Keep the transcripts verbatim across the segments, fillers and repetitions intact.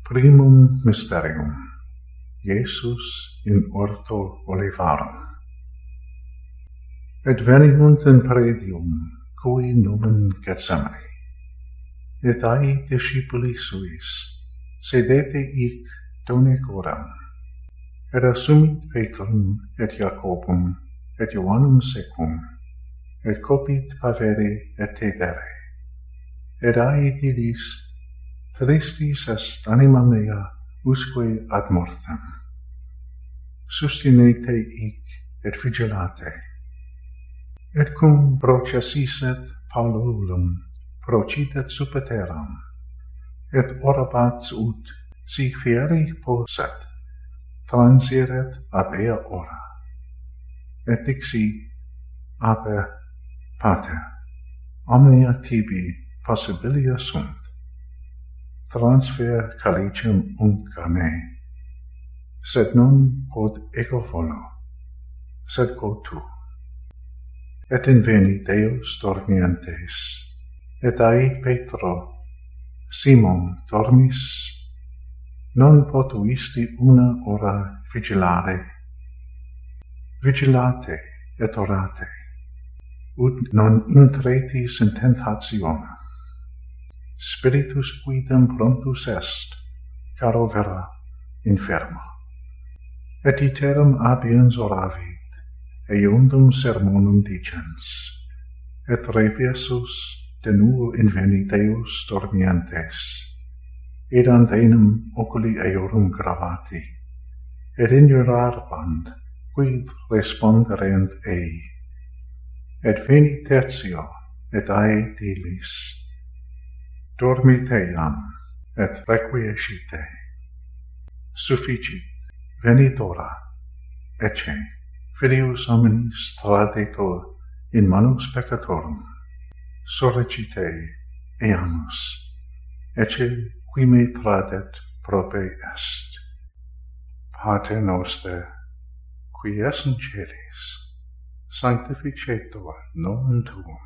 Primum mysterium, Iesus in orto olivarum. Adveniunt in praedium, cui nomen Gethsemane. Et ai discipuli suis sedete hic donec oram. Et assumit Petrum et Jacobum et Ioannum secum, et copit pavere et tedere. Et ai dilis, tristis est anima mea usque ad mortem. Sustinete hic et vigilate. Et cum processit Paulum procidet super terram, et orabat ut si fieri posset, transiret ab ea ora. Et dixi, aber, Pater, omnia tibi possibilia sunt. Transfer calicem unc a me, sed non quod ego volo, sed quod tu. Et inveni Deus dormientes, et ai Petro, Simon dormis, non potuisti una ora vigilare. Vigilate et orate, ut non intretis in tentationem. Spiritus quidem prontus est, caro vera, inferma. Et iterum abiens oravit, eundum sermonum dicens, et reversus de nuo inveni Deus dormientes, ed antenum oculi eorum gravati, et ignorarbant, quid responderent ei. Et veni tertio, et ae dilis, dormite iam, et requiescite. Sufficit, venit ora, ecce, filius hominis tradetur in manus peccatorum. Sorrecite, eamus, ecce qui me tradet prope est. Pater noster, qui es in celis, sanctificetur nomen tuum,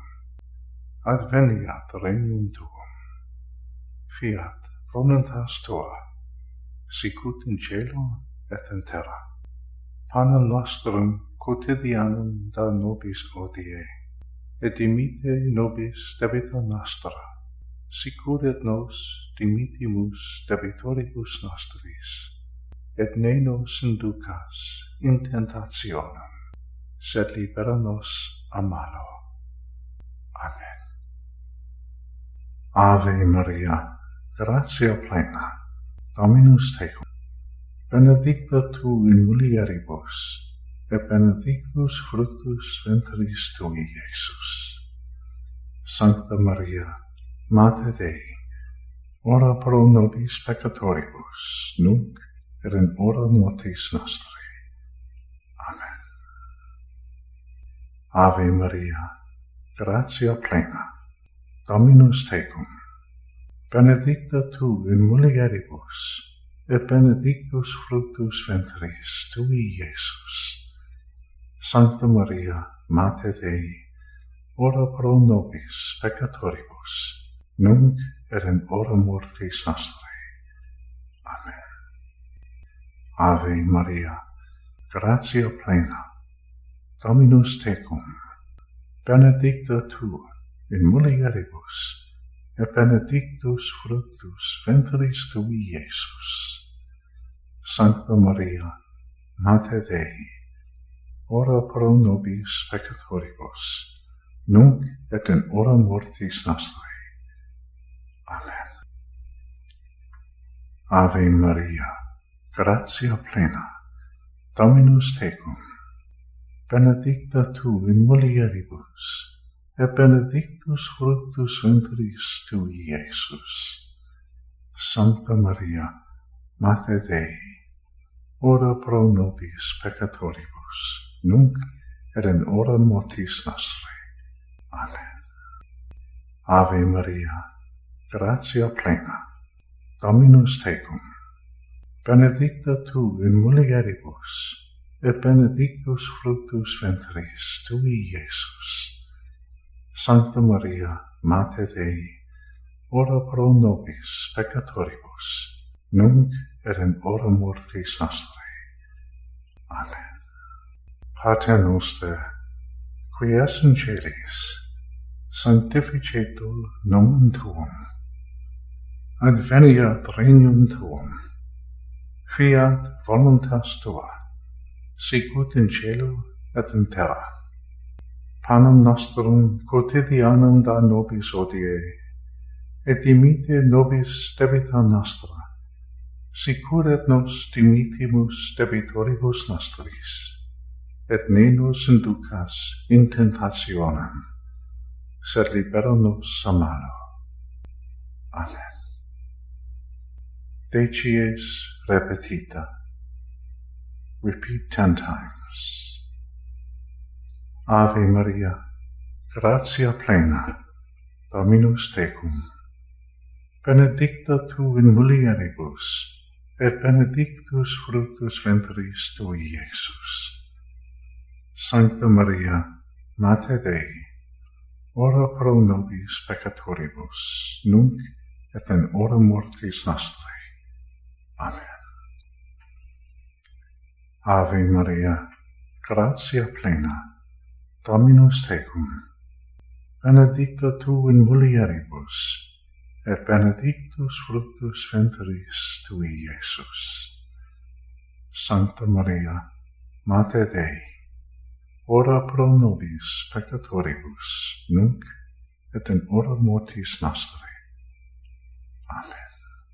adveniat regnum tuum, fiat voluntas tua, sicut in cielo et in terra. Panem nostrum quotidianum da nobis hodie, et dimite nobis debita nostra, sicur et nos dimitimus debitoribus nostris, et ne nos inducas in tentationem, sed libera nos a malo. Amen. Ave Maria, gratia plena, Dominus tecum, benedicta tu in mulieribus, et benedictus fructus ventris tui, Iesus. Sancta Maria, Mater Dei, ora pro nobis peccatoribus, nunc et in hora mortis nostri. Amen. Ave Maria, gratia plena, Dominus tecum, benedicta tu in mulieribus, et benedictus fructus ventris tui, Iesus. Sancta Maria, Mater Dei, ora pro nobis peccatoribus, nunc et in hora mortis nostri. Amen. Ave Maria, gratia plena, Dominus tecum, benedicta tu in mulieribus, et benedictus fructus ventris tui, Iesus. Sancta Maria, Mater Dei, ora pro nobis peccatoribus, nunc et in hora mortis nostri. Amen. Ave Maria, gratia plena, Dominus tecum, benedicta tu in mulieribus, et benedictus fructus ventris tui, Iesus. Sancta Maria, Mater Dei, ora pro nobis peccatoribus, nunc et in hora mortis nostri. Amen. Ave Maria, gratia plena, Dominus tecum, benedicta tu in mulieribus, et benedictus fructus ventris tui, Iesus. Sancta Maria, Mater Dei, ora pro nobis peccatoribus, nunc et in hora mortis nostre. Amen. Pater noster, qui es in celis, sanctificetur nomen tuum, adveniat regnum tuum, fiat voluntas tua, sicut in cielo et in terra. Panem nostrum quotidianum da nobis hodie, et dimite nobis debita nostra, sicur et nos dimitimus debitoribus nostris, et ne nos inducas in tentationem, sed libera nos a malo. Amen. Decies repetita. Repeat ten times. Ave Maria, gratia plena, Dominus tecum, benedicta tu in mulieribus, et benedictus fructus ventris tui, Iesus. Sancta Maria, Mater Dei, ora pro nobis peccatoribus, nunc et in hora mortis nostre. Amen. Ave Maria, gratia plena, Dominus tecum, benedicta tu in mulieribus, et benedictus fructus ventris tui, Iesus. Sancta Maria, Mater Dei, ora pro nobis peccatoribus, nunc et in hora mortis nostre. Amen.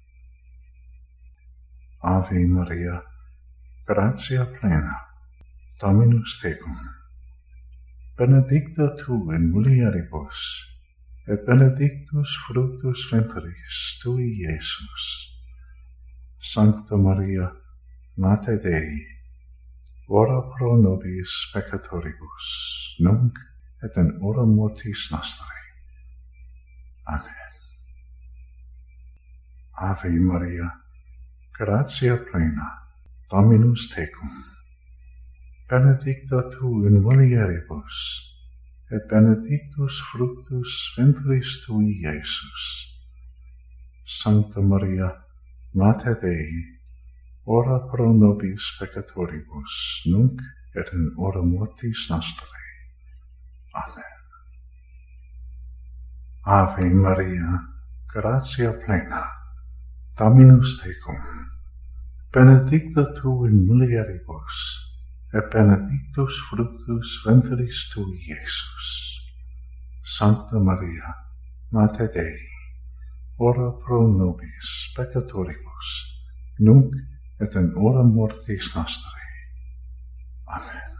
Ave Maria, gratia plena, Dominus tecum, benedicta tu in mulieribus, et benedictus fructus ventris tui, Iesus. Sancta Maria, Mater Dei, ora pro nobis peccatoribus, nunc et in hora mortis nostre. Amen. Ave Maria, gratia plena, Dominus tecum, benedicta tu in mulieribus, et benedictus fructus ventris tui, Iesus. Sancta Maria, Mater Dei, ora pro nobis peccatoribus, nunc et in hora mortis nostre. Amen. Ave Maria, gratia plena, Dominus tecum, benedicta tu in mulieribus, et benedictus fructus ventris tui, Iesus. Sancta Maria, Mater Dei, ora pro nobis peccatoribus, nunc et in hora mortis nostre. Amen.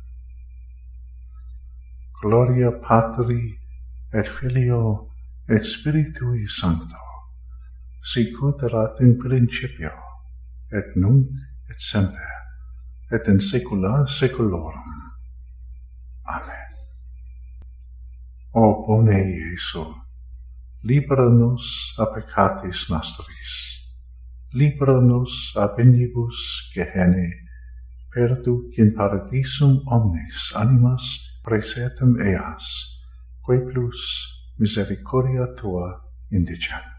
Gloria Patri et Filio et Spiritui Sancto, sicut erat in principio, et nunc et semper, et in saecula saeculorum. Amen. O bone Iesu, libera nos a peccatis nostris, libera nos ab inibus Gehennae, perduc in paradisum omnes animas praesertim eas, quae plus misericordia tua indigent.